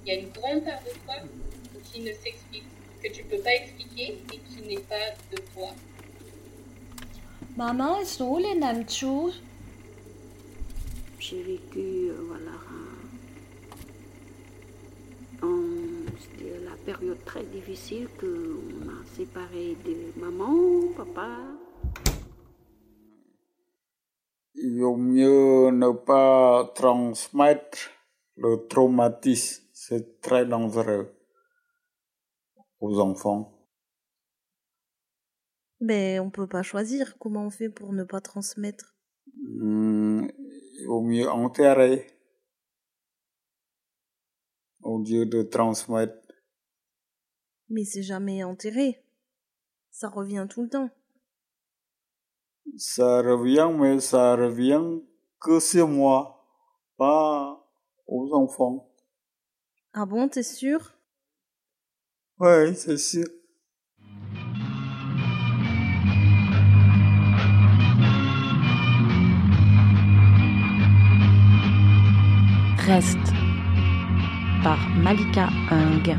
Il y a une grande part de toi qui ne s'explique, que tu peux pas expliquer et qui n'est pas de toi. Maman, est-ce que les mêmes choses? J'ai vécu c'était la période très difficile qu'on m'a séparé de maman, papa. Il vaut mieux ne pas transmettre le traumatisme. C'est très dangereux aux enfants. Mais on peut pas choisir. Comment on fait pour ne pas transmettre? Il vaut mieux enterrer au lieu de transmettre. Mais c'est jamais enterré. Ça revient tout le temps. Ça revient, mais ça revient que sur moi, pas aux enfants. Ah bon, t'es sûr? Oui, c'est sûr. Reste par Malika Hung.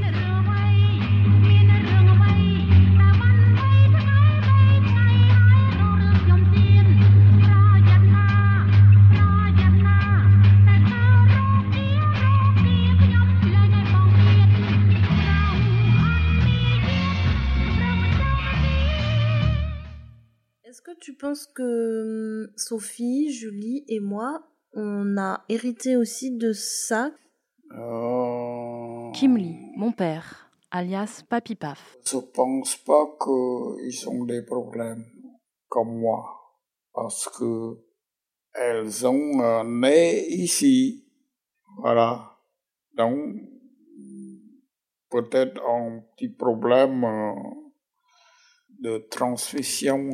Est-ce que tu penses que Sophie, Julie et moi, on a hérité aussi de ça? Kimli, mon père, alias Papy Paf. Je pense pas qu'ils ont des problèmes comme moi, parce que elles ont né ici, voilà. Donc, peut-être un petit problème de transmission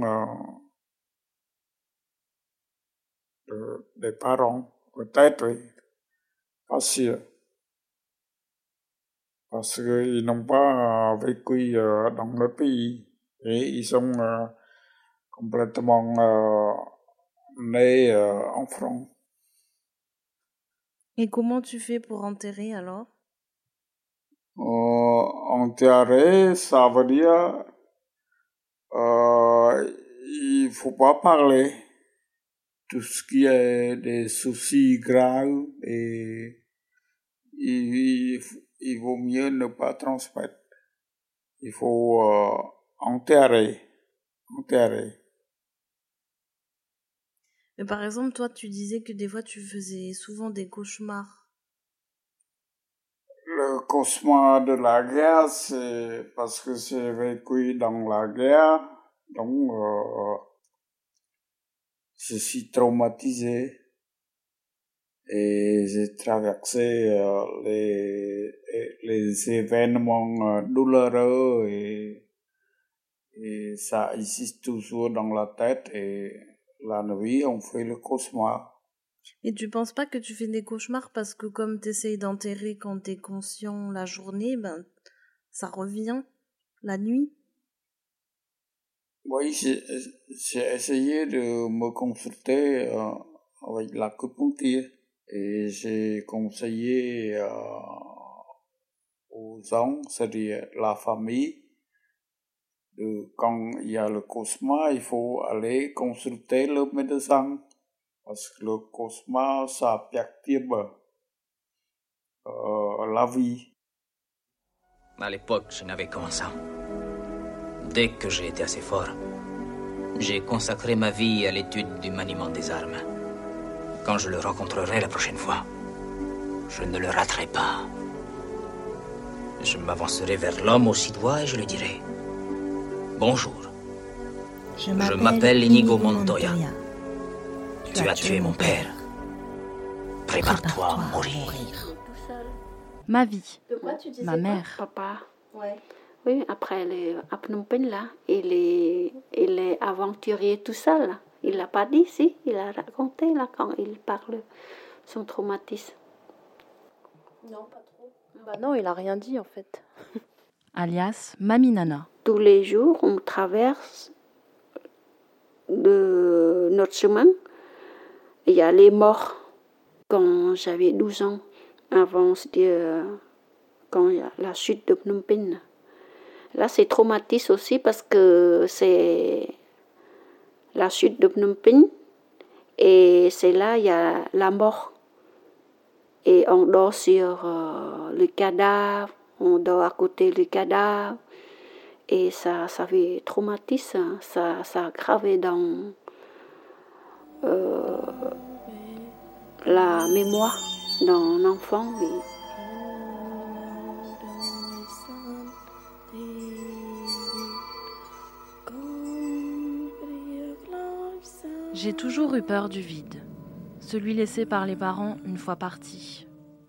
des parents, peut-être, oui, pas sûr. Parce qu'ils n'ont pas vécu dans le pays et ils sont complètement nés en France. Et comment tu fais pour enterrer alors? Enterrer, ça veut dire il faut pas parler. Tout ce qui est des soucis graves et il vaut mieux ne pas transmettre. Il faut enterrer. Mais par exemple, toi, tu disais que des fois, tu faisais souvent des cauchemars. Le cauchemar de la guerre, c'est parce que j'ai vécu dans la guerre, donc je suis traumatisé et j'ai traversé les événements douloureux et ça existe toujours dans la tête et la nuit, on fait le cauchemar. Et tu penses pas que tu fais des cauchemars parce que comme t'essayes d'enterrer quand t'es conscient la journée, ben ça revient la nuit? Oui, j'ai essayé de me consulter avec l'acupuncture et j'ai conseillé aux gens, c'est-à-dire la famille, quand il y a le cauchemar, il faut aller consulter le médecin parce que le cauchemar, ça perturbe la vie. À l'époque, je n'avais qu'un sang. Dès que j'ai été assez fort, j'ai consacré ma vie à l'étude du maniement des armes. Quand je le rencontrerai la prochaine fois, je ne le raterai pas. Je m'avancerai vers l'homme aux 6 doigts et je lui dirai « Bonjour, je m'appelle Inigo Montoya. Tu as tué mon père. Prépare-toi à mourir. » Ma vie, De quoi tu disais ma mère. Papa. Ouais. Oui, après, à Phnom Penh, là, il est aventurier tout seul. Là. Il l'a pas dit, si. Il a raconté, là, quand il parle son traumatisme. Non, pas trop. Bah non, il a rien dit en fait. Alias Mami Nana. Tous les jours, on traverse de notre chemin. Il y a les morts. Quand j'avais 12 ans, avant quand il y a la chute de Phnom Penh. Là, c'est traumatisme aussi parce que c'est la chute de Phnom Penh et c'est là il y a la mort. Et on dort sur le cadavre, on dort à côté du cadavre. Et ça fait traumatisme, ça a gravé dans la mémoire d'un enfant. J'ai toujours eu peur du vide, celui laissé par les parents une fois partis.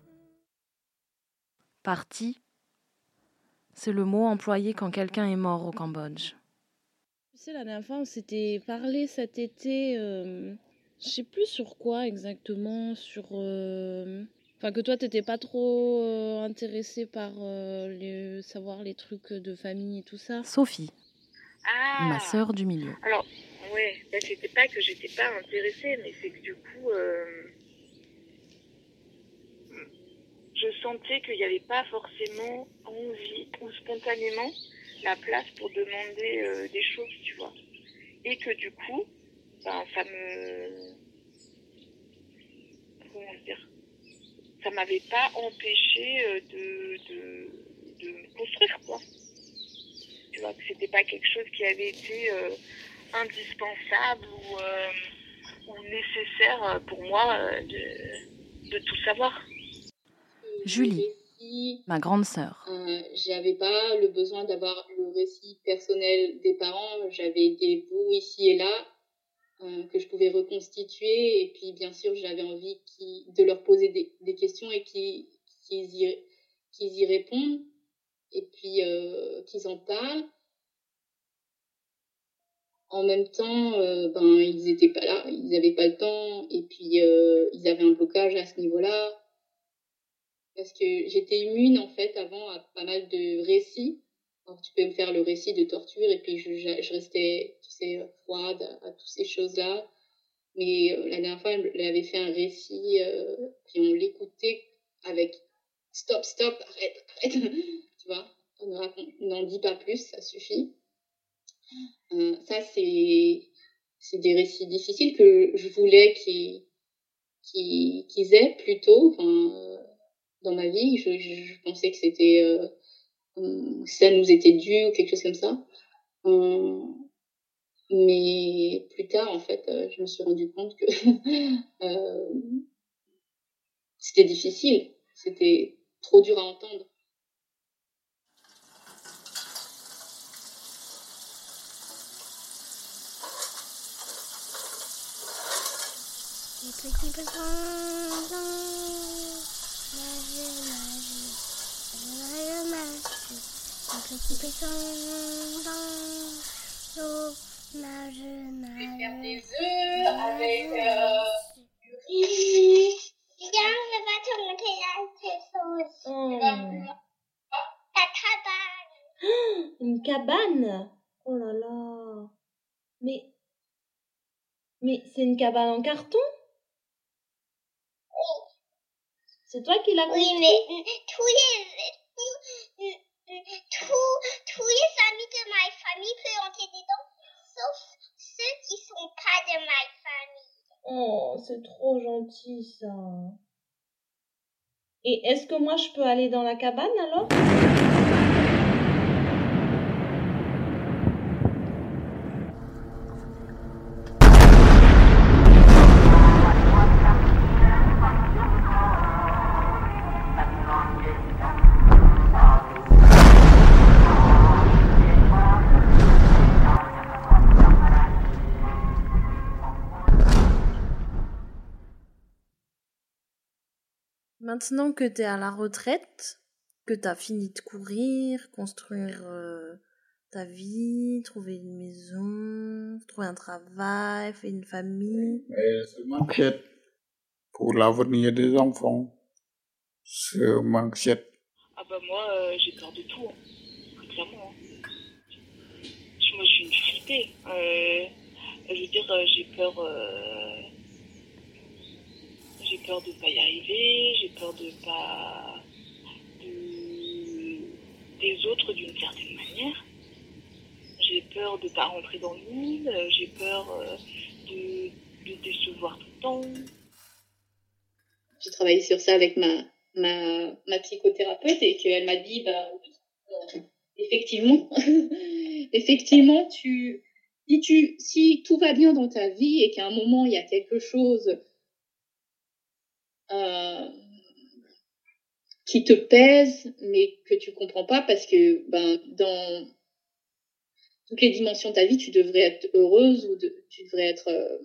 Parti, c'est le mot employé quand quelqu'un est mort au Cambodge. Tu sais, la dernière fois, on s'était parlé cet été, je sais plus sur quoi exactement, Enfin, que toi, t'étais pas trop intéressée par savoir les trucs de famille et tout ça. Sophie, Ah, ma sœur du milieu. alors, ouais, c'était pas que j'étais pas intéressée, mais c'est que du coup, je sentais qu'il n'y avait pas forcément envie ou spontanément la place pour demander des choses, tu vois. Et que du coup, ben, ça me... Comment dire ? Ça m'avait pas empêché de me construire, quoi. Tu vois, que c'était pas quelque chose qui avait été indispensable ou nécessaire pour moi de tout savoir. Julie, ma grande sœur. J'avais pas le besoin d'avoir le récit personnel des parents. J'avais des bouts ici et là que je pouvais reconstituer. Et puis, bien sûr, j'avais envie de leur poser des questions et qu'ils y répondent. Et puis, qu'ils en parlent. En même temps, ils étaient pas là. Ils avaient pas le temps. Et puis, ils avaient un blocage à ce niveau-là. Parce que j'étais immune, en fait, avant à pas mal de récits. Alors, tu peux me faire le récit de torture et puis je restais, tu sais, froide à toutes ces choses-là. Mais la dernière fois, elle avait fait un récit, puis on l'écoutait avec « Stop, arrête », tu vois. N'en dis pas plus, ça suffit. Ça, c'est des récits difficiles que je voulais qu'ils aient plutôt, dans ma vie. Je pensais que c'était ça nous était dû ou quelque chose comme ça. Mais plus tard, en fait, je me suis rendu compte que c'était difficile. C'était trop dur à entendre. Je vais faire des œufs avec du riz. Viens, je vais te montrer la chose. La cabane. Une cabane? Oh là là. Mais c'est une cabane en carton? Oui. C'est toi qui l'as construit? Oui, mais tous les amis de ma famille peuvent entrer dedans, sauf ceux qui sont pas de ma famille. Oh, c'est trop gentil ça. Et est-ce que moi je peux aller dans la cabane alors? Maintenant que t'es à la retraite, que t'as fini de courir, construire ta vie, trouver une maison, trouver un travail, faire une famille. Mais je m'inquiète pour l'avenir des enfants. Je m'inquiète. Ah bah moi, j'ai peur de tout, hein. Clairement. Hein. Moi, je suis une flippée. Je veux dire, j'ai j'ai peur de pas y arriver, j'ai peur des autres d'une certaine manière. J'ai peur de pas rentrer dans le moule, j'ai peur de décevoir tout le temps. J'ai travaillé sur ça avec ma psychothérapeute et qu'elle m'a dit, effectivement, effectivement, si tout va bien dans ta vie et qu'à un moment il y a quelque chose qui te pèse, mais que tu comprends pas parce que dans toutes les dimensions de ta vie, tu devrais être heureuse ou tu devrais être...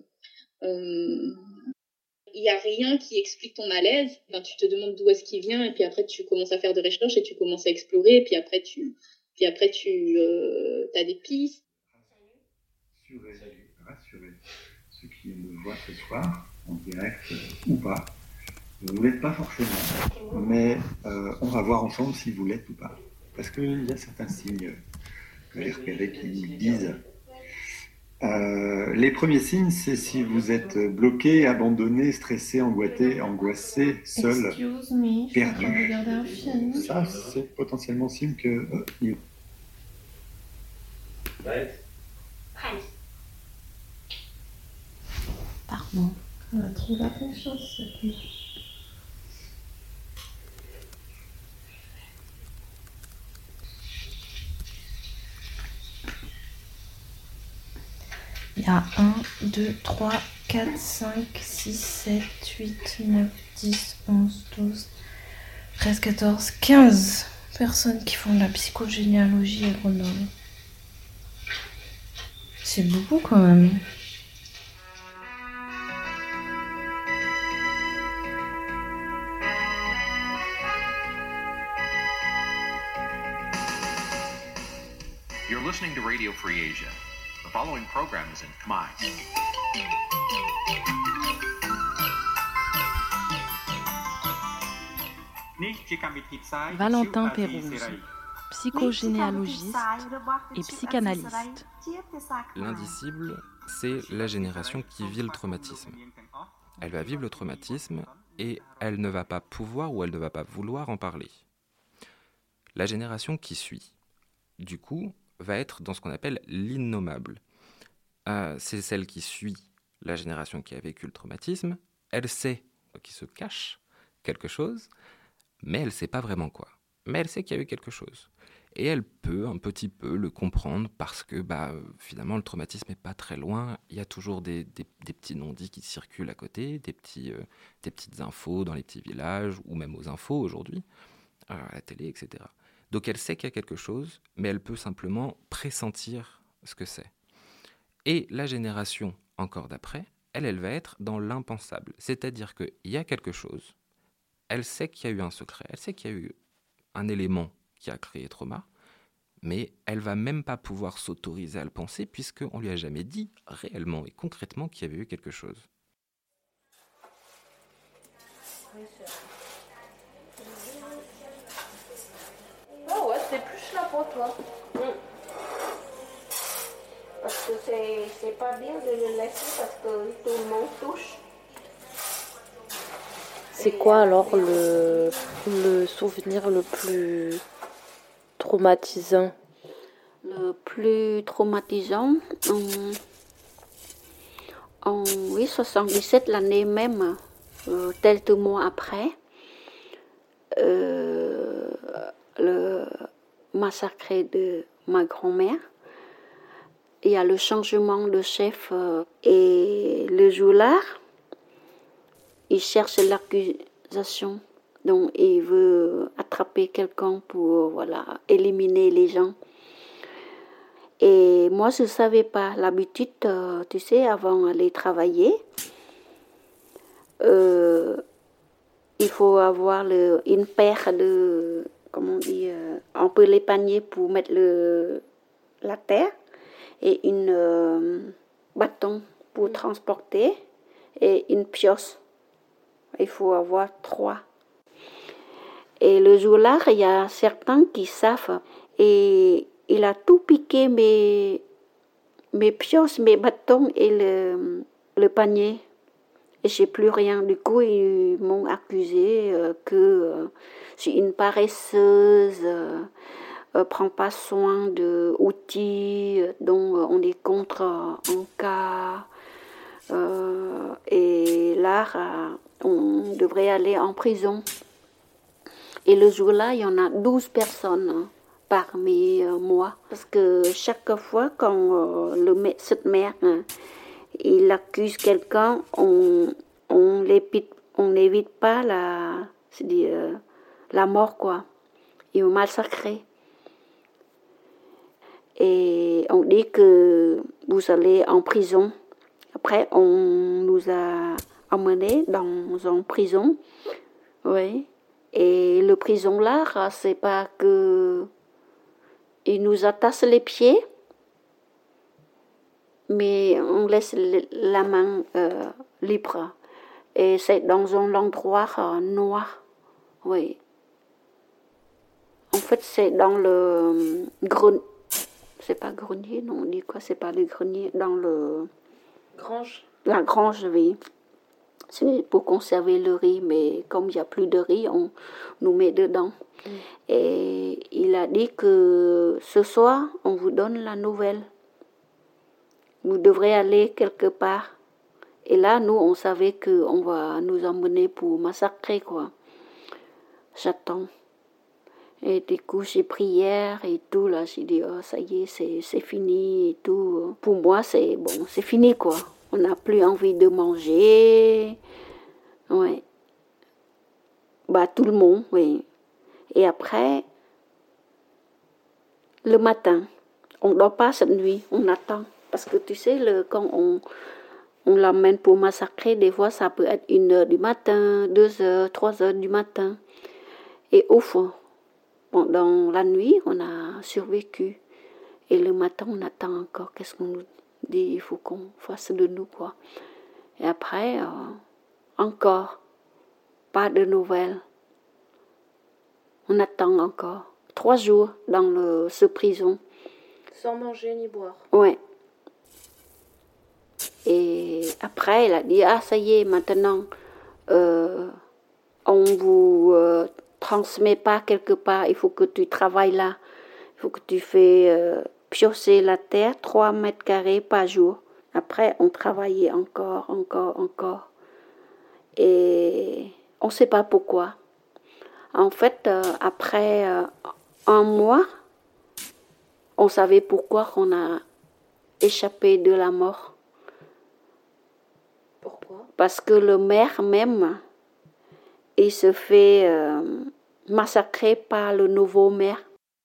il n'y a rien qui explique ton malaise. Tu te demandes d'où est-ce qu'il vient et puis après tu commences à faire des recherches et tu commences à explorer et puis après tu as des pistes. Rassurez ceux qui me voient ce soir, en direct ou pas. Vous ne l'êtes pas forcément, mais on va voir ensemble si vous l'êtes ou pas. Parce qu'il y a certains signes que j'ai repérés qui nous disent. Les premiers signes, c'est si vous êtes bloqué, abandonné, stressé, angoissé, seul, perdu. Ça, c'est potentiellement signe que... Pardon. On a trouvé la confiance cette nuit. Il y a 1, 2, 3, 4, 5, 6, 7, 8, 9, 10, 11, 12, 13, 14, 15 personnes qui font de la psychogénéalogie à Grenoble. C'est beaucoup quand même. You're listening to Radio Free Asia. The following program is in Khmer. Valentin Pérouse, psychogénéalogiste et psychanalyste. L'indicible, c'est la génération qui vit le traumatisme. Elle va vivre le traumatisme et elle ne va pas pouvoir ou elle ne va pas vouloir en parler. La génération qui suit, du coup, va être dans ce qu'on appelle l'innommable. C'est celle qui suit la génération qui a vécu le traumatisme. Elle sait qu'il se cache quelque chose, mais elle ne sait pas vraiment quoi. Mais elle sait qu'il y a eu quelque chose. Et elle peut un petit peu le comprendre parce que finalement le traumatisme n'est pas très loin. Il y a toujours des petits non-dits qui circulent à côté, des petites infos dans les petits villages ou même aux infos aujourd'hui, à la télé, etc. Donc elle sait qu'il y a quelque chose, mais elle peut simplement pressentir ce que c'est. Et la génération encore d'après, elle va être dans l'impensable. C'est-à-dire qu'il y a quelque chose, elle sait qu'il y a eu un secret, elle sait qu'il y a eu un élément qui a créé trauma, mais elle va même pas pouvoir s'autoriser à le penser puisqu'on lui a jamais dit réellement et concrètement qu'il y avait eu quelque chose. Oh ouais, c'est plus là pour toi. Parce que c'est pas bien de le laisser parce que tout le monde touche. C'est quoi alors le souvenir le plus traumatisant? Le plus traumatisant, en 77, l'année même, quelques mois après, le massacre de ma grand-mère, il y a le changement de chef et le joulard, il cherche l'accusation. Donc, il veut attraper quelqu'un pour éliminer les gens. Et moi, je ne savais pas. L'habitude, tu sais, avant d'aller travailler, il faut avoir une paire de, comment on dit, un peu les paniers pour mettre la terre et une bâton pour transporter et une pioche. Il faut avoir 3. Et le jour-là, il y a certains qui savent. Et il a tout piqué, mes pioches, mes bâtons et le panier. et j'ai plus rien. Du coup, ils m'ont accusé que je suis une paresseuse, prends pas soin de outils dont on est contre en cas. Et là, on devrait aller en prison. Et le jour-là, il y en a 12 personnes parmi moi. Parce que chaque fois quand cette mère, il accuse quelqu'un, on n'évite pas la mort, quoi. Ils ont massacré. Et on dit que vous allez en prison. Après, on nous a emmenés dans une prison. Oui. Et le prison là, c'est pas que ils nous attachent les pieds, mais on laisse la main libre. Et c'est dans un endroit noir. Oui. En fait, c'est dans le grenier. C'est pas grenier, non, on dit quoi? C'est pas le grenier, dans le... Grange. La grange, oui. C'est pour conserver le riz, mais comme il n'y a plus de riz, on nous met dedans. Et il a dit que ce soir, on vous donne la nouvelle. Vous devrez aller quelque part. Et là, nous, on savait qu'on va nous emmener pour massacrer, quoi. J'attends. Et du coup, j'ai prière et tout, là, j'ai dit, oh, ça y est, c'est fini et tout. Pour moi, c'est bon, c'est fini, quoi. On n'a plus envie de manger. Ouais. Bah, tout le monde, oui. Et après, le matin, on ne dort pas cette nuit, on attend. Parce que tu sais, quand on l'emmène pour massacrer, des fois, ça peut être 1h du matin, 2h, 3h du matin. Et au fond, pendant la nuit, on a survécu. Et le matin, on attend encore. Qu'est-ce qu'on nous dit? Il faut qu'on fasse de nous, quoi. Et après, encore, pas de nouvelles. On attend encore. 3 jours dans ce prison. Sans manger ni boire. Ouais. Et après, elle a dit, ah, ça y est, maintenant, on vous transmet pas quelque part, il faut que tu travailles là. Il faut que tu fais piocher la terre, 3 mètres carrés par jour. Après, on travaillait encore. Et on ne sait pas pourquoi. En fait, après 1 mois, on savait pourquoi on a échappé de la mort. Pourquoi? Parce que le maire même, il se fait massacrer par le nouveau maire.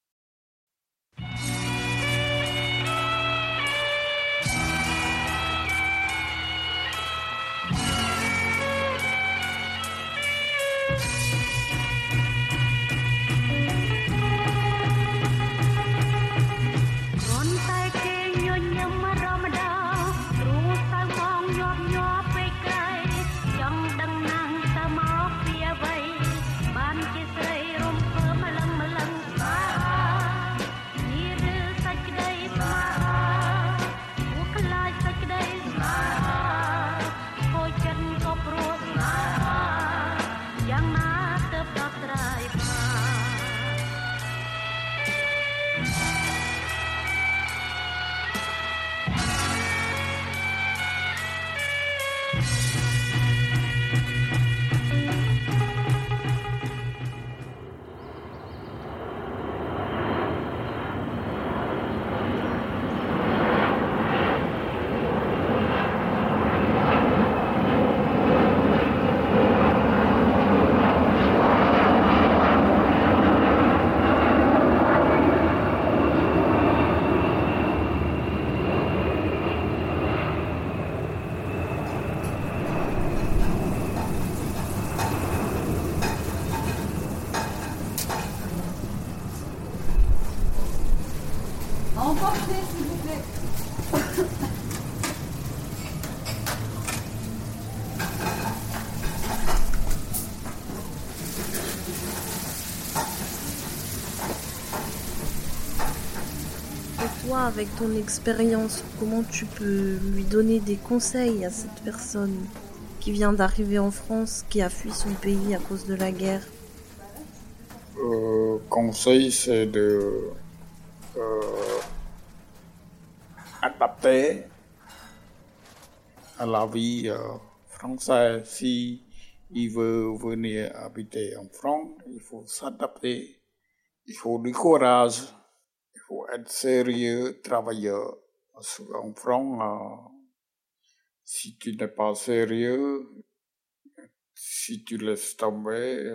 Avec ton expérience, comment tu peux lui donner des conseils à cette personne? qui vient d'arriver en France, qui a fui son pays à cause de la guerre? Conseil, c'est de adapter à la vie française. Si il veut venir habiter en France, il faut s'adapter, il faut du courage, il faut être sérieux, travailleur. Parce qu'en France, si tu n'es pas sérieux, si tu laisses tomber,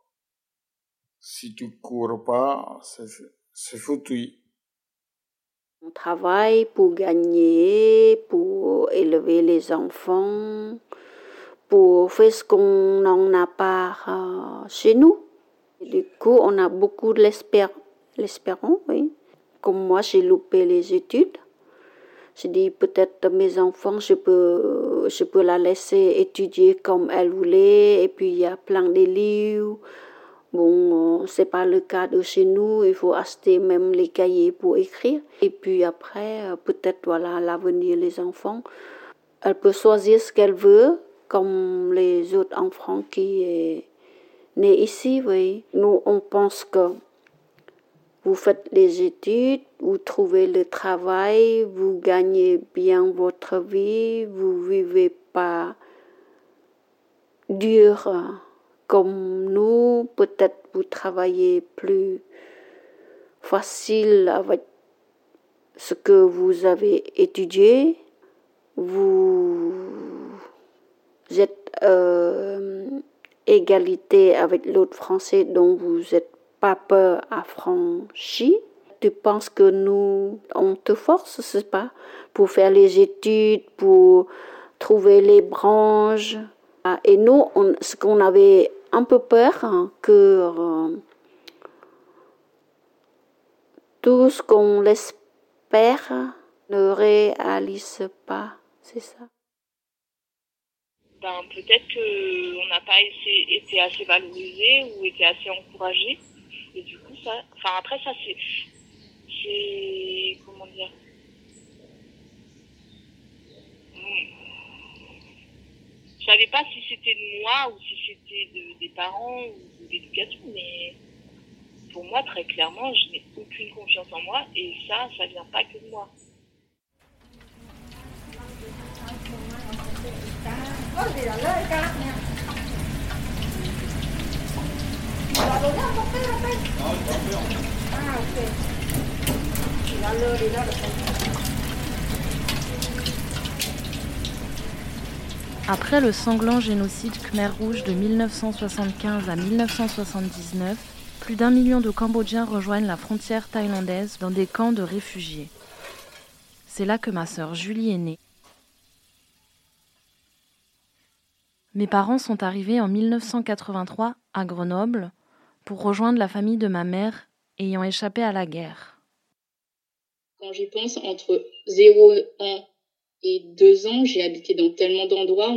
si tu cours pas, c'est foutu. On travaille pour gagner, pour élever les enfants, pour faire ce qu'on n'en a pas chez nous. Et du coup, on a beaucoup de l'espérance, oui. Comme moi, j'ai loupé les études. J'ai dit peut-être mes enfants, je peux la laisser étudier comme elle voulait. Et puis il y a plein de livres. Bon, c'est pas le cas de chez nous. Il faut acheter même les cahiers pour écrire. Et puis après, peut-être voilà l'avenir les enfants. Elle peut choisir ce qu'elle veut, comme les autres enfants qui est né ici. Oui. Nous, on pense que vous faites les études, vous trouvez le travail, vous gagnez bien votre vie, vous vivez pas dur comme nous. Peut-être vous travaillez plus facile avec ce que vous avez étudié. Vous êtes égalité avec l'autre Français dont vous n'êtes pas peur affranchi. Tu penses que nous, on te force, c'est pas, pour faire les études, pour trouver les branches. Et nous, ce qu'on avait un peu peur, que tout ce qu'on espère ne réalise pas, c'est ça. Peut-être qu'on n'a pas été assez valorisé ou été assez encouragé. Et du coup, après ça, c'est comment dire, je savais pas si c'était de moi ou si c'était des parents ou de l'éducation, mais pour moi, très clairement, je n'ai aucune confiance en moi et ça vient pas que de moi. Après le sanglant génocide Khmer Rouge de 1975 à 1979, plus d'1 million de Cambodgiens rejoignent la frontière thaïlandaise dans des camps de réfugiés. C'est là que ma sœur Julie est née. Mes parents sont arrivés en 1983 à Grenoble pour rejoindre la famille de ma mère ayant échappé à la guerre. Quand j'y pense, entre 0 ans et 2 ans, j'ai habité dans tellement d'endroits.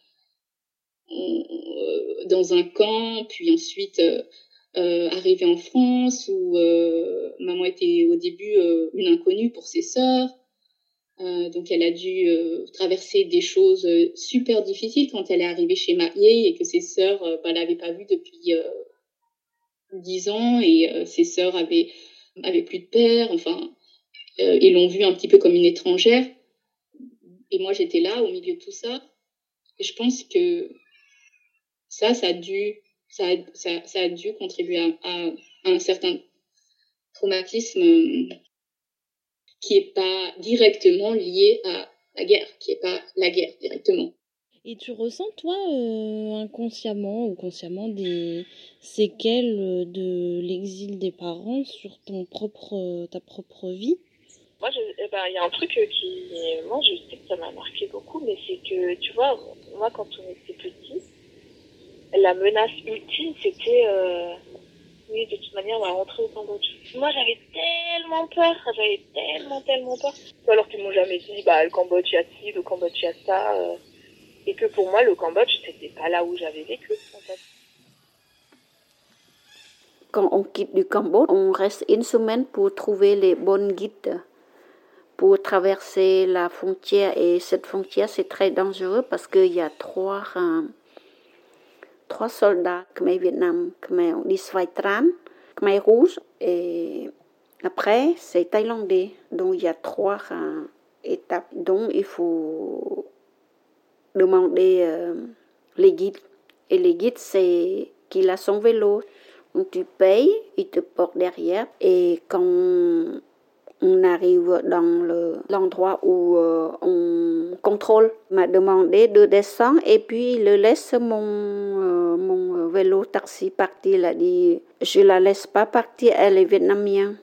Dans un camp, puis ensuite arrivé en France où maman était au début une inconnue pour ses sœurs. Donc elle a dû traverser des choses super difficiles quand elle est arrivée chez ma vieille et que ses sœurs l'avaient pas vue depuis 10 ans et ses sœurs avaient plus de père, enfin ils l'ont vue un petit peu comme une étrangère et moi j'étais là au milieu de tout ça et je pense que ça a dû contribuer à un certain traumatisme qui n'est pas directement lié à la guerre, qui n'est pas la guerre directement. Et tu ressens, toi, inconsciemment ou consciemment, des séquelles de l'exil des parents sur ta propre vie? Moi, il y a un truc qui... Moi, je sais que ça m'a marqué beaucoup, mais c'est que, tu vois, moi, quand on était petit, la menace ultime, c'était... Oui, de toute manière, on va rentrer au Cambodge. Moi, j'avais tellement peur. Alors qu'ils m'ont jamais dit, le Cambodge, il y a ci, le Cambodge, il y a ça. Et que pour moi, le Cambodge, c'était pas là où j'avais vécu, en fait. Quand on quitte du Cambodge, on reste une semaine pour trouver les bonnes guides pour traverser la frontière. Et cette frontière, c'est très dangereux parce qu'il y a trois soldats Khmer Vietnam, Khmer, on dit Svai Tran, Khmer rouge, et après, c'est thaïlandais. Donc, il y a trois étapes. Donc, il faut demander les guides. Et les guides, c'est qu'il a son vélo. Donc, tu payes, il te porte derrière. Et quand on arrive dans l'endroit où on contrôle, il m'a demandé de descendre et puis il laisse mon vélo taxi partir. Il a dit, je la laisse pas partir, elle est vietnamienne.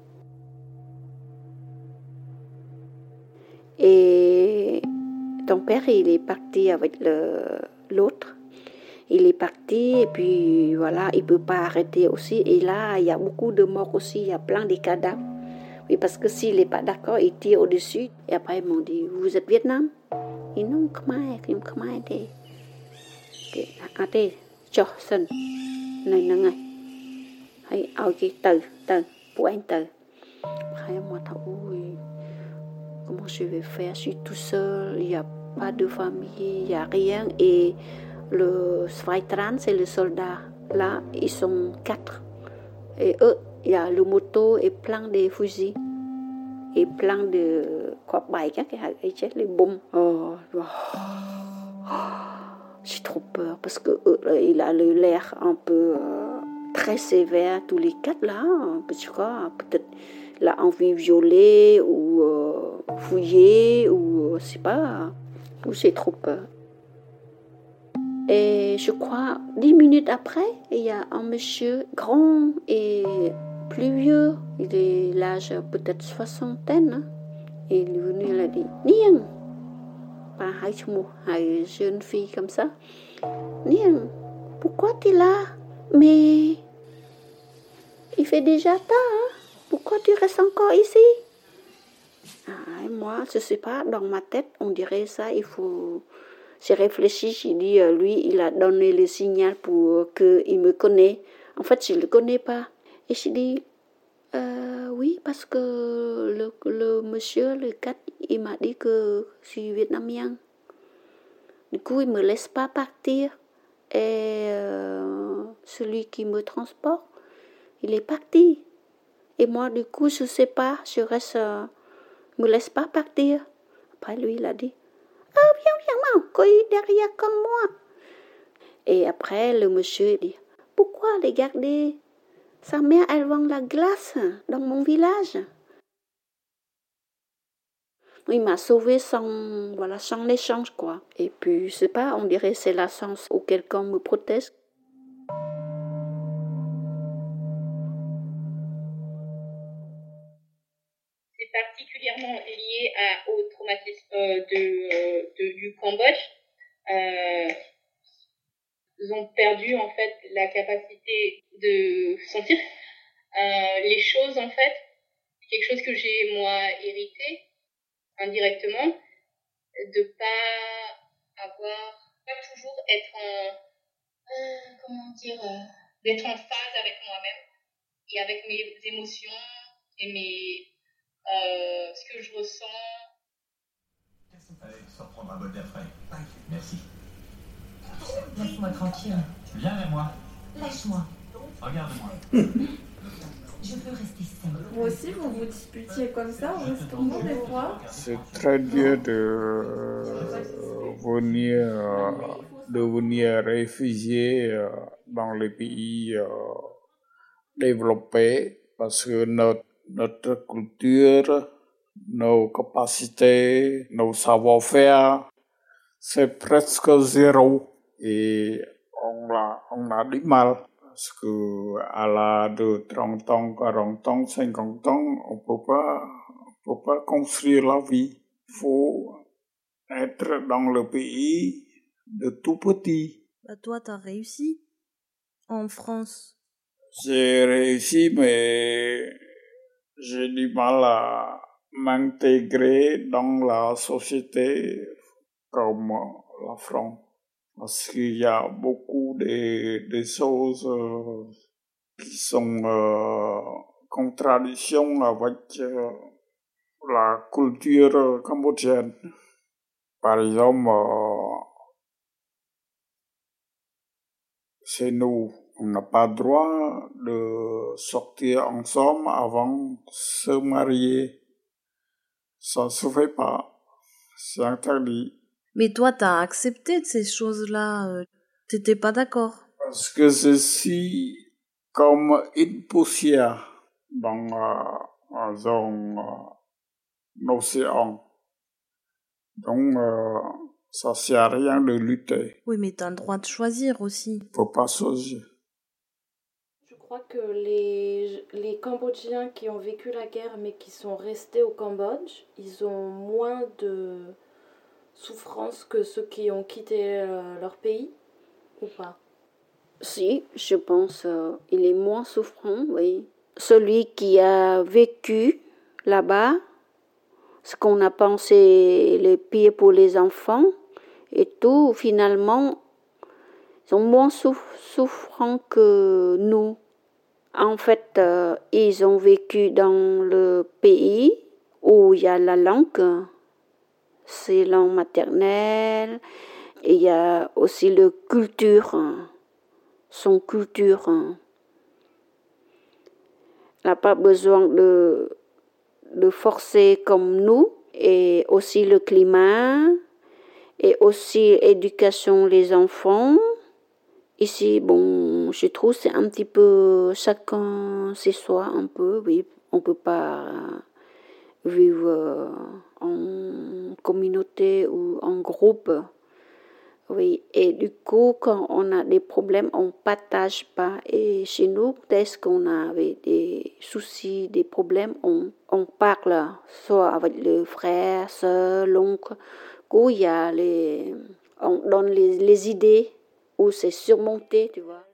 Et ton père, il est parti avec l'autre. Il est parti et puis voilà, il ne peut pas arrêter aussi. Et là, il y a beaucoup de morts aussi, il y a plein de cadavres. Oui, parce que s'il n'est pas d'accord, il tire au-dessus. Et après, ils m'ont dit, vous êtes Vietnam? Ils non, Khmer, ils Khmer đi. À đây, cho sân. Này, này. Hãy ao cái từ, của anh từ. Après, moi, ôi, comment je vais faire? Je suis tout seul, il n'y a pas de famille, il n'y a rien. Et le Svai Tran, c'est le soldat. Là, ils sont 4. Et eux, il y a le moto et plein de fusils. Et plein de quoi bài các cái chết les bombes. J'ai trop peur parce que il a l'air un peu très sévère tous les 4 là. Parce que peut-être il a envie de violer ou fouiller ou je sais pas. J'ai trop peur. Et je crois 10 minutes après, il y a un monsieur grand et plus vieux. Il est l'âge peut-être soixantaine. Hein. Et il est venu, il a dit, Niang, pas une jeune fille comme ça. Niang, pourquoi tu es là? Mais il fait déjà tard. Hein? Pourquoi tu restes encore ici? Et moi, je sais pas, dans ma tête, on dirait ça, il faut... J'ai réfléchi, j'ai dit, lui, il a donné le signal pour qu'il me connaisse. En fait, je ne le connais pas. Et j'ai dit, oui, parce que le monsieur, le 4, il m'a dit que je suis vietnamien. Du coup, il ne me laisse pas partir. Et celui qui me transporte, il est parti. Et moi, du coup, je ne sais pas, je reste, me laisse pas partir. Après, lui, il a dit, viens, maman, cueille derrière comme moi. Et après, le monsieur dit, pourquoi les garder? Sa mère, elle vend la glace dans mon village. Il m'a sauvé sans l'échange, quoi. Et puis, je sais pas, on dirait que c'est la chance où quelqu'un me protège. C'est particulièrement lié au traumatisme du Cambodge. Ils ont perdu en fait la capacité de sentir les choses en fait. Quelque chose que j'ai moi hérité indirectement, de pas toujours être d'être en phase avec moi-même et avec mes émotions et ce que je ressens. Allez, sors prendre un bol d'air frais. Merci. Laisse-moi tranquille. Viens vers moi. Lâche-moi. Regarde-moi. Je veux rester seule. Vous aussi, vous vous disputiez comme ça au restaurant des fois? C'est très dur de devenir réfugié dans les pays développés parce que notre culture, nos capacités, nos savoir-faire, c'est presque zéro et on a du mal. Parce que à l'âge de 30 ans, 40 ans, 50 ans, on peut pas construire la vie. Il faut être dans le pays de tout petit. Bah toi, t'as réussi en France. J'ai réussi, mais j'ai du mal à m'intégrer dans la société comme la France. Parce qu'il y a beaucoup de choses qui sont en contradiction avec la culture cambodgienne. Par exemple, chez nous, on n'a pas le droit de sortir ensemble avant de se marier. Ça ne se fait pas. C'est interdit. Mais toi, t'as accepté de ces choses-là. T'étais pas d'accord. Parce que ceci, comme une poussière dans l'océan. Donc, ça ne sert à rien de lutter. Oui, mais t'as le droit de choisir aussi. Il ne faut pas choisir. Je crois que les Cambodgiens qui ont vécu la guerre mais qui sont restés au Cambodge, ils ont moins de souffrance que ceux qui ont quitté leur pays, ou pas? Si, je pense il est moins souffrant, oui. Celui qui a vécu là-bas, ce qu'on a pensé les pires pour les enfants et tout, finalement, ils sont moins souffrants que nous. En fait, ils ont vécu dans le pays où il y a la langue, c'est langue maternelle, et il y a aussi la culture, son culture. On n'a pas besoin de forcer comme nous, et aussi le climat, et aussi l'éducation des enfants. Ici, bon, je trouve c'est un petit peu chacun chez soi un peu, oui. On ne peut pas vivre en communauté ou en groupe. Oui, et du coup, quand on a des problèmes, on ne partage pas. Et chez nous, dès qu'on avait des soucis, des problèmes, on parle, soit avec le frère, soeur, l'oncle. Où il y a on donne les idées, où c'est surmonté, tu vois.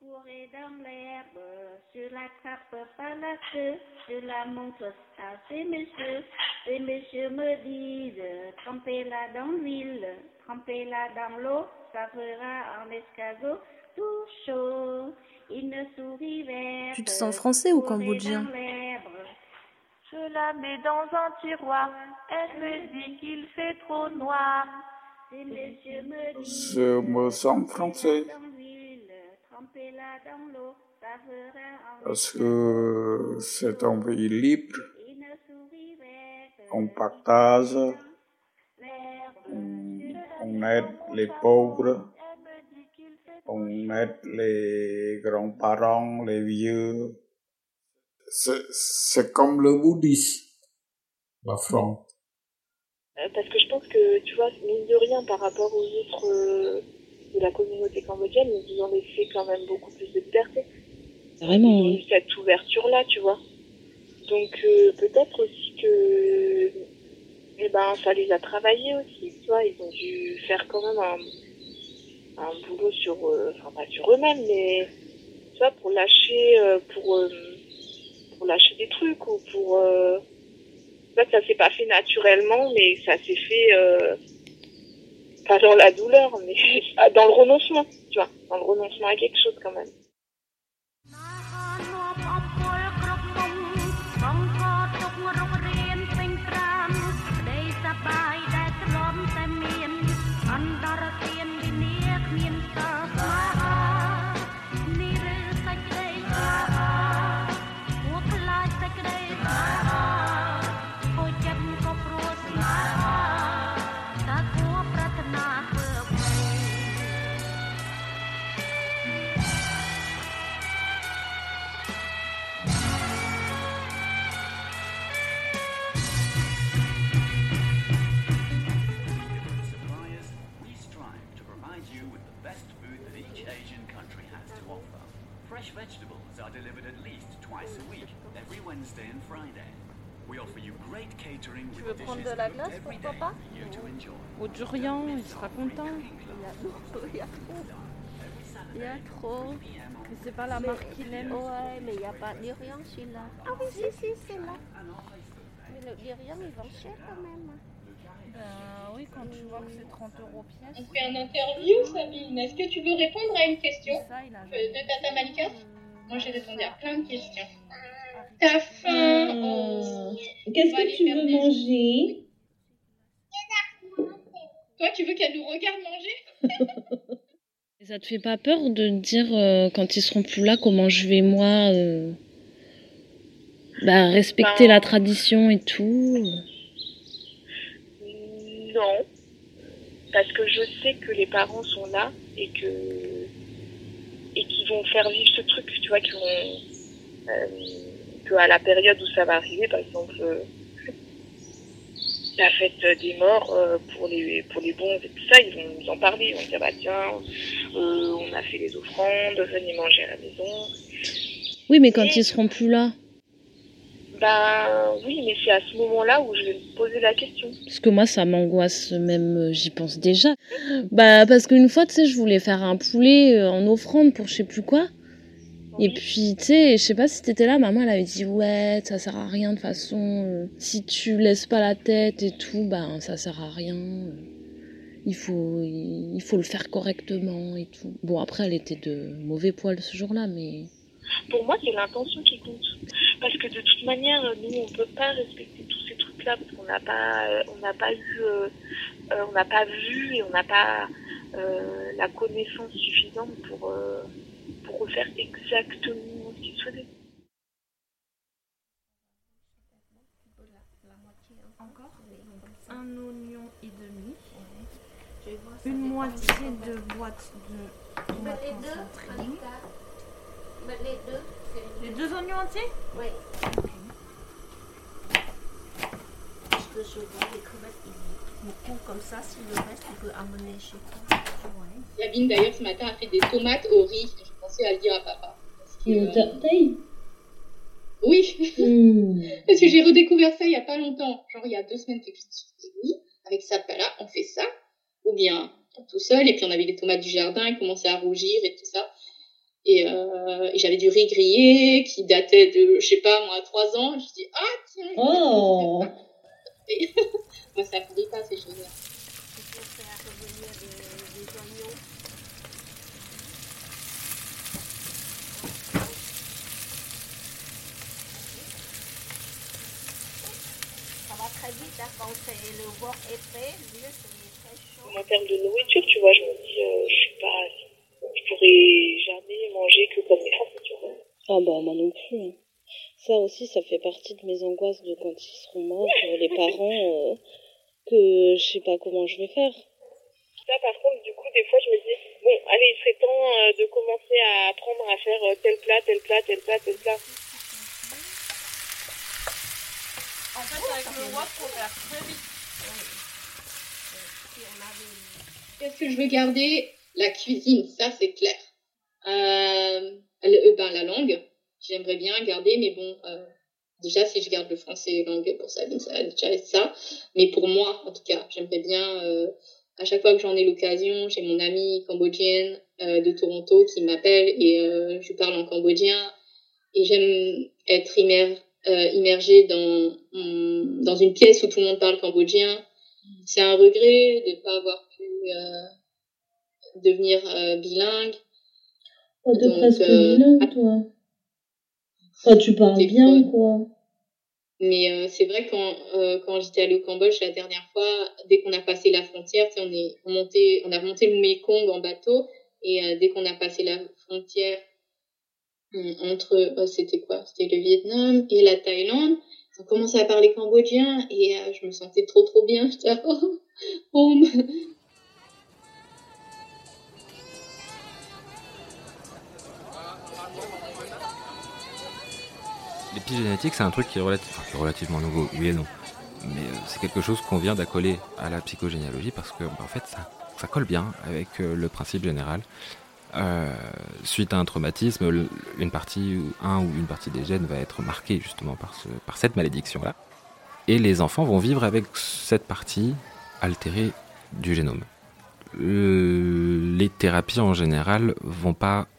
Sur la carte par la queue, je la montre à ces messieurs me disent, trempez-la dans l'huile, trempez-la dans l'eau, ça fera en escargot tout chaud, une souris verte. Tu te sens français ou cambodgien? Je la mets dans un tiroir, elle me dit qu'il fait trop noir. Ces messieurs me disent, Je me sens français. Trempez-la dans l'eau. Parce que c'est un pays libre, on partage, on aide les pauvres, on aide les grands-parents, les vieux. C'est comme le bouddhisme, la France. Parce que je pense que, tu vois, mine de rien, par rapport aux autres de la communauté cambodgienne, ils ont laissé quand même beaucoup plus de liberté. Vraiment, ils ont eu cette ouverture-là, tu vois. Donc peut-être aussi que ça les a travaillés aussi, tu vois. Ils ont dû faire quand même un boulot sur, pas sur eux-mêmes, mais tu vois, pour lâcher des trucs ou pour... ça s'est pas fait naturellement, mais ça s'est fait pas dans la douleur, mais dans le renoncement, tu vois, dans le renoncement à quelque chose quand même. Tu veux prendre de la glace, pourquoi pas? Au durian, il sera content. Il y a trop. Mais c'est pas la marque qu'il aime. Ouais, mais il n'y a pas de durian celui-là. Ah oui, si, c'est là. Mais le durian, il vend cher quand même. Ben oui, quand tu vois que c'est 30 € pièce. On fait un interview, Sabine. Est-ce que tu veux répondre à une question de Tata Malika? Moi, j'ai répondu à plein de questions. T'as faim? Oh. Qu'est-ce que tu veux manger? Toi, tu veux qu'elle nous regarde manger? Et ça te fait pas peur de te dire quand ils seront plus là comment je vais moi respecter la tradition et tout? Non, parce que je sais que les parents sont là et qu'ils vont faire vivre ce truc, tu vois, qu'ils vont qu'à la période où ça va arriver, par exemple la fête des morts pour les bons et tout ça, ils vont nous en parler, ils vont dire bah tiens, on a fait les offrandes, venez manger à la maison. Oui, mais quand ils seront plus là. Ben oui, mais c'est à ce moment-là où je vais me poser la question. Parce que moi, ça m'angoisse même, j'y pense déjà. Parce qu'une fois, tu sais, je voulais faire un poulet en offrande pour je sais plus quoi. Et puis, tu sais, je sais pas si t'étais là, maman, elle avait dit, ouais, ça sert à rien de toute façon. Si tu laisses pas la tête et tout, ça sert à rien. Il faut le faire correctement et tout. Bon, après, elle était de mauvais poil ce jour-là, mais... Pour moi, c'est l'intention qui compte. Parce que de toute manière, nous, on peut pas respecter tous ces trucs-là parce qu'on n'a pas vu et on n'a pas la connaissance suffisante pour refaire exactement ce qu'il souhaitait. Encore un oignon et demi, une moitié de boîte de tomates concentrées. Les deux oignons entiers? Oui. Parce que je vois les crevettes, ils coupent comme ça. Si le reste, tu peux amener chez toi. Ouais. Yabine, d'ailleurs, ce matin, a fait des tomates au riz. Je pensais à le dire à papa. Taille? Oui. Parce que j'ai redécouvert ça il n'y a pas longtemps. Genre, il y a 2 semaines, quelque chose. Je me suis dit, oui, avec ça, là, on fait ça. Ou bien tout seul. Et puis, on avait les tomates du jardin. Ils commençaient à rougir et tout ça. Et j'avais du riz grillé qui datait de, je sais pas moi, 3 ans. Je dis ah tiens. Oh. Moi ça me dit pas ces choses-là. Il faut faire revenir des oignons. Ça va très vite hein, quand le wok est prêt. Mieux c'est très chaud. En termes de nourriture, tu vois, je me dis, je pourrais jamais manger que comme mes enfants, tu vois. Ah moi non plus. Ça aussi, ça fait partie de mes angoisses de quand ils seront morts, les parents, que je sais pas comment je vais faire. Ça, par contre, du coup, des fois, je me dis, bon, allez, il serait temps de commencer à apprendre à faire tel plat. En fait, avec le wok, faut faire très vite. Qu'est-ce que je veux garder? La cuisine, ça c'est clair. La langue, j'aimerais bien garder, mais bon, déjà si je garde le français langue pour ça va déjà être ça. Mais pour moi, en tout cas, j'aimerais bien, à chaque fois que j'en ai l'occasion, j'ai mon amie cambodgienne de Toronto qui m'appelle et je parle en cambodgien. Et j'aime être immergée dans une pièce où tout le monde parle cambodgien. C'est un regret de ne pas avoir pu devenir bilingue. Oh, t'es presque bilingue, toi. Enfin, tu parles bien, quoi. Mais c'est vrai, quand j'étais allée au Cambodge la dernière fois, dès qu'on a passé la frontière, on a remonté le Mekong en bateau, et dès qu'on a passé la frontière entre, c'était le Vietnam et la Thaïlande, on commençait à parler cambodgien, et je me sentais trop bien. J'étais là, L'épigénétique, c'est un truc qui est relativement nouveau, oui et non. Mais c'est quelque chose qu'on vient d'accoler à la psychogénéalogie parce que, en fait, ça colle bien avec le principe général. Suite à un traumatisme, une partie des gènes va être marquée justement par cette malédiction-là. Et les enfants vont vivre avec cette partie altérée du génome. Les thérapies en général vont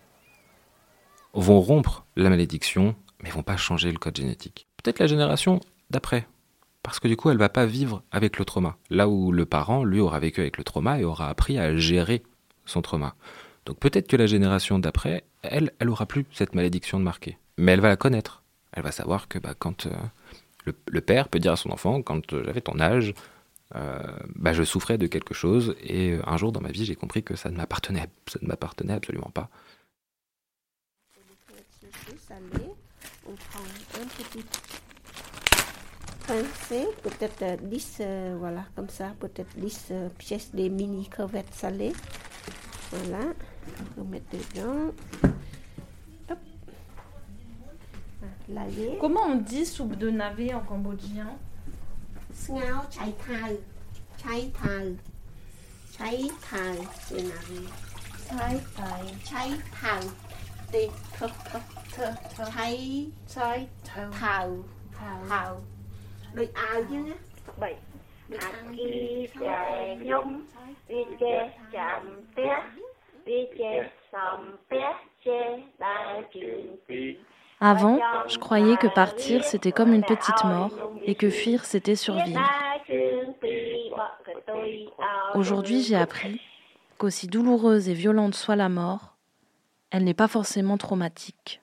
rompre la malédiction, mais vont pas changer le code génétique. Peut-être la génération d'après, parce que du coup elle va pas vivre avec le trauma. Là où le parent, lui, aura vécu avec le trauma et aura appris à gérer son trauma. Donc peut-être que la génération d'après, elle aura plus cette malédiction de marquer. Mais elle va la connaître. Elle va savoir que quand le père peut dire à son enfant, quand j'avais ton âge, je souffrais de quelque chose et un jour dans ma vie j'ai compris que ça ne m'appartenait absolument pas. On prend un petit pincé, peut-être 10, voilà, comme ça, peut-être 10 pièces des mini crevettes salées. Voilà, on met dedans. Hop. L'aller. Comment on dit soupe de navet en cambodgien? Ngao chai thai. Chai thai. Chai thai, c'est navet. Chai thai. Chai thai. Chai thao. Thao. Đôi ao chứ nhé. 7. Aki chè nhung, vi chè chạm té, vi chè sòm té, chè đai trường phi. Avant, je croyais que partir, c'était comme une petite mort et que fuir, c'était survivre. Aujourd'hui, j'ai appris qu'aussi douloureuse et violente soit la mort, elle n'est pas forcément traumatique.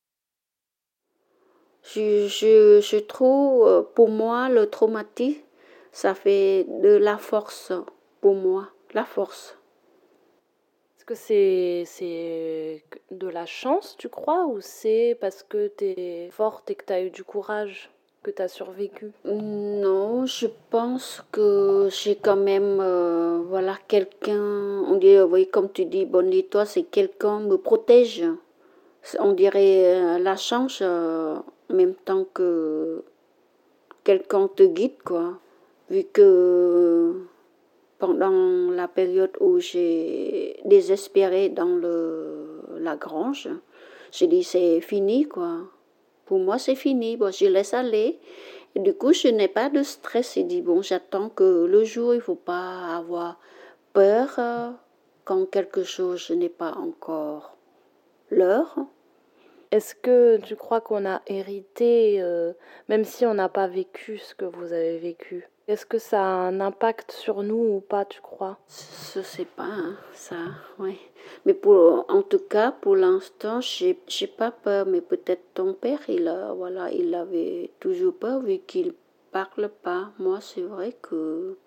Je trouve, pour moi, le traumatisme, ça fait de la force, pour moi, la force. Est-ce que c'est de la chance, tu crois, ou c'est parce que tu es forte et que tu as eu du courage que tu as survécu? Non, je pense que j'ai quand même, quelqu'un, on dirait, oui, comme tu dis, bonne étoile, c'est quelqu'un me protège. On dirait la chance, en même temps que quelqu'un te guide, quoi. Vu que pendant la période où j'ai désespéré dans la grange, j'ai dit c'est fini, quoi. Pour moi, c'est fini. Bon, je laisse aller. Et du coup, je n'ai pas de stress. J'ai dit, bon, j'attends que le jour, il ne faut pas avoir peur quand quelque chose, je n'ai pas encore l'heure. Est-ce que tu crois qu'on a hérité, même si on n'a pas vécu ce que vous avez vécu? Est-ce que ça a un impact sur nous ou pas, tu crois? Je sais pas, hein, ça, oui. Mais en tout cas, pour l'instant, j'ai pas peur. Mais peut-être ton père, il avait toujours peur vu qu'il parle pas. Moi, c'est vrai que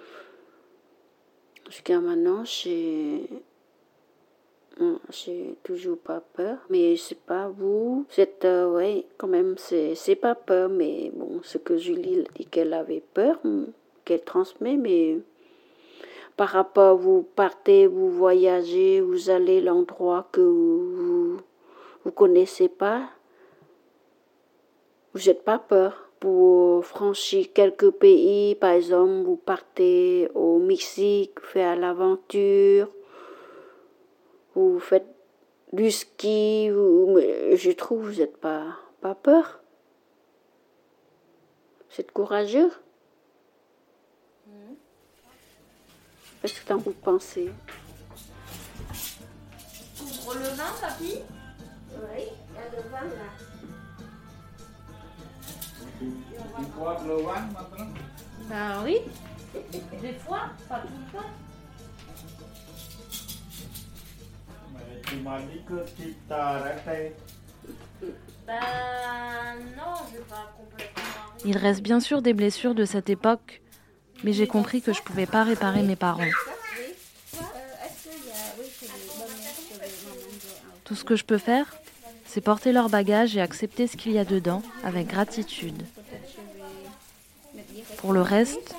jusqu'à maintenant, j'ai toujours pas peur, mais c'est pas vous. Quand même, c'est pas peur, mais bon, ce que Julie dit qu'elle avait peur, qu'elle transmet, mais par rapport, vous partez, vous voyagez, vous allez à l'endroit que vous connaissez pas, vous n'êtes pas peur. Pour franchir quelques pays, par exemple, vous partez au Mexique, faire l'aventure, vous faites du ski, je trouve que vous n'êtes pas peur. Vous êtes courageux. Qu'est-ce que vous pensez? Ouvre le vin, papy? Oui, il y a le vin là. Tu bois le vin maintenant? Ben oui. Des fois, pas tout le temps. Tu m'as dit que tu t'as arrêté. Ben non, je vais pas complètement arrêter. Il reste bien sûr des blessures de cette époque, mais j'ai compris que je pouvais pas réparer mes parents. Tout ce que je peux faire, c'est porter leur bagage et accepter ce qu'il y a dedans avec gratitude. Pour le reste,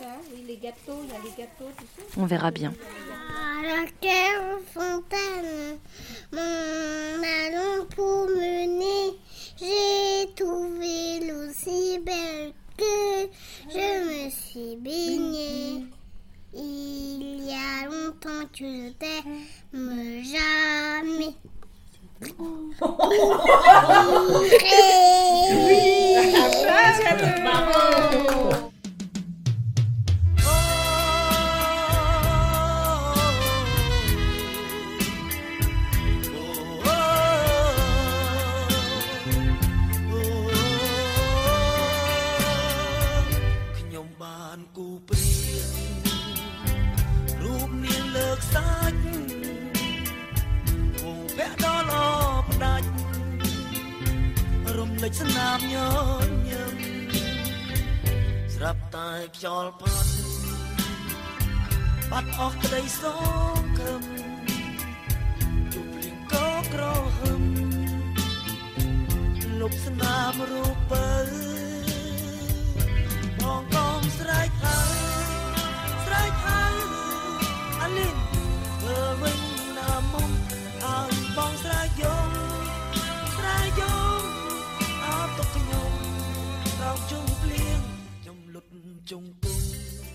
on verra bien. La terre fontaine, mon ballon pour mener, j'ai trouvé l'eau si belle que je me suis baignée. Il y a longtemps que je t'aime jamais. Bravo. លិចស្នាមញញឹមស្រាប់តែខ្យល់ផាត់បាត់អស់ក្តីសង្ឃឹមជួបលៀងក៏ក្រហឹមលុបស្នាមរូបបើបងកងស្រែកហើយអាលីនធ្វើវិញណាមុំឲ្យបងស្រែកយំអត់ទុកខ្ញុំរោគជុំភ្លៀងខ្ញុំលុតជុំពុំ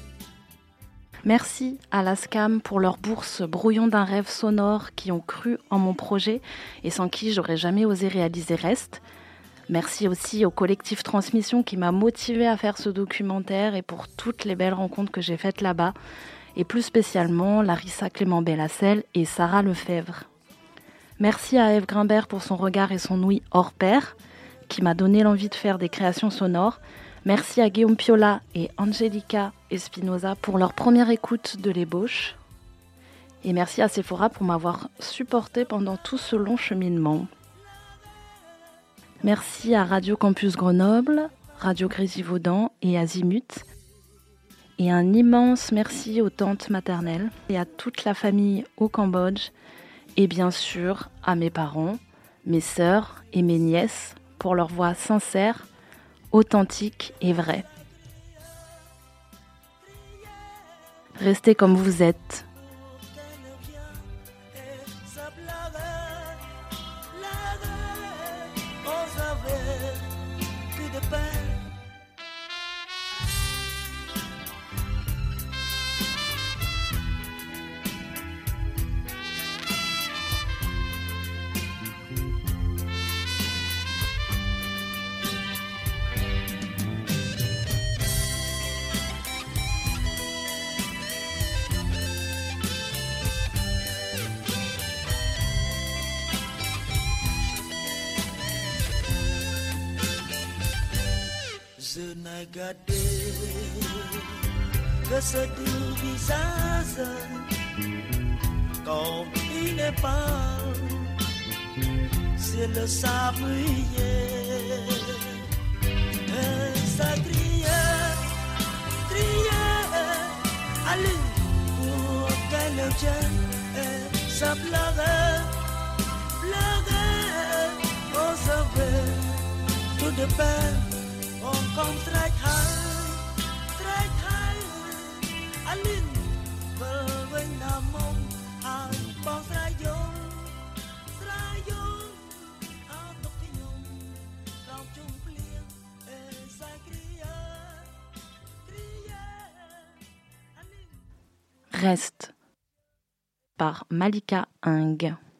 Merci à la SCAM pour leur bourse Brouillon d'un rêve sonore qui ont cru en mon projet et sans qui j'aurais jamais osé réaliser Reste. Merci aussi au collectif Transmission qui m'a motivée à faire ce documentaire et pour toutes les belles rencontres que j'ai faites là-bas et plus spécialement Larissa Clément-Bellassel et Sarah Lefebvre. Merci à Ève Grimbert pour son regard et son ouïe hors pair qui m'a donné l'envie de faire des créations sonores. Merci à Guillaume Piola et Angelica Espinosa pour leur première écoute de l'ébauche. Et merci à Sephora pour m'avoir supporté pendant tout ce long cheminement. Merci à Radio Campus Grenoble, Radio Grésivaudan et Azimut. Et un immense merci aux tantes maternelles et à toute la famille au Cambodge. Et bien sûr à mes parents, mes sœurs et mes nièces pour leur voix sincère, authentique et vrai. Restez comme vous êtes. Je n'ai gardé que ce doux visage comme il n'est pas sur le sable mouillé. Ça criait, allez, pour qu'elle vienne, ça pleurait, on savait tout de peine. On come straight high, Aline, when I'm on, I'm born straight young, I'm looking young, I'm jumping, as I Reste par Malika Ing.